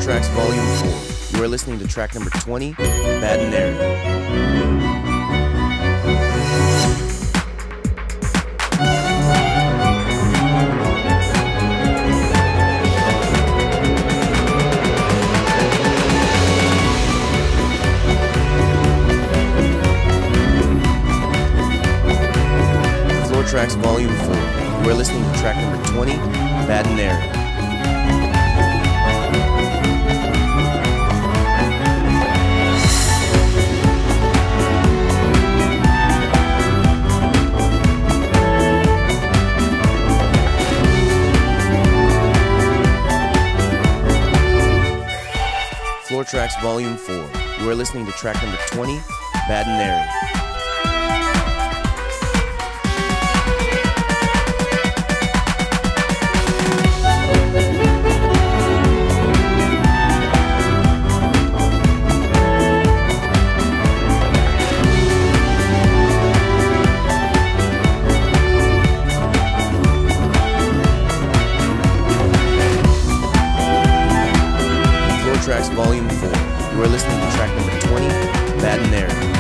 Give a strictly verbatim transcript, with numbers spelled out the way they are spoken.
Tracks Volume four. You are listening to track number twenty, Bad and Airy. Tracks Volume four. You are listening to track number twenty, Bad and Airy. Floor Tracks Volume four. You are listening to track number twenty, Bad and Airy. Tracks Volume four. You are listening to track number twenty, Bad and Airy.